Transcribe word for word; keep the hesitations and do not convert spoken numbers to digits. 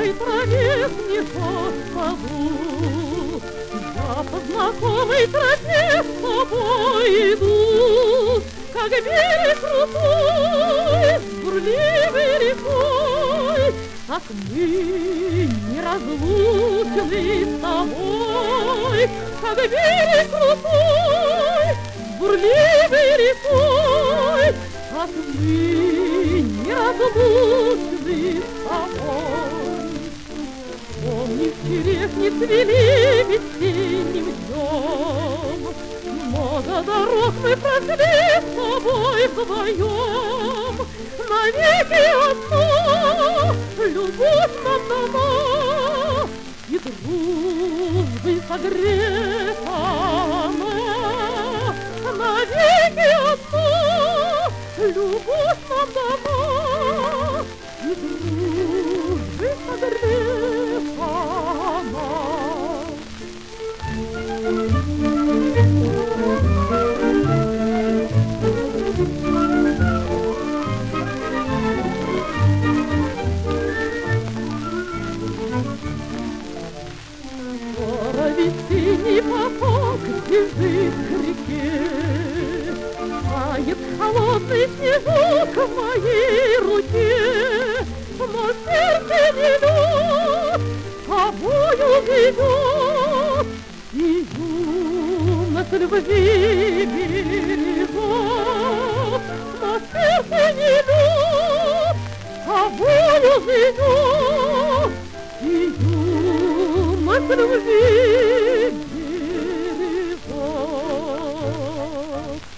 знакомой траве снежок полу. Я по знакомой тропе с тобой иду, как берег крутой, с бурливой рекой, как мы неразлучны с тобой, как берег крутой, с бурливой рекой, как мы неразлучны с тобой. Помнишь, черешни цвели весенним днем, много дорог мы прошли с тобой вдвоем. Навеки одно, любовь нам дана, и дружбой согрета она. Навеки одно, любовь нам дана, и дружбой согрета она. Весенний поток бежит к реке, тает холодный снежок в моей руке, но сердце не лед тобою ведет, и юность любви бережет, но сердце не лед тобою ведет, и юность любви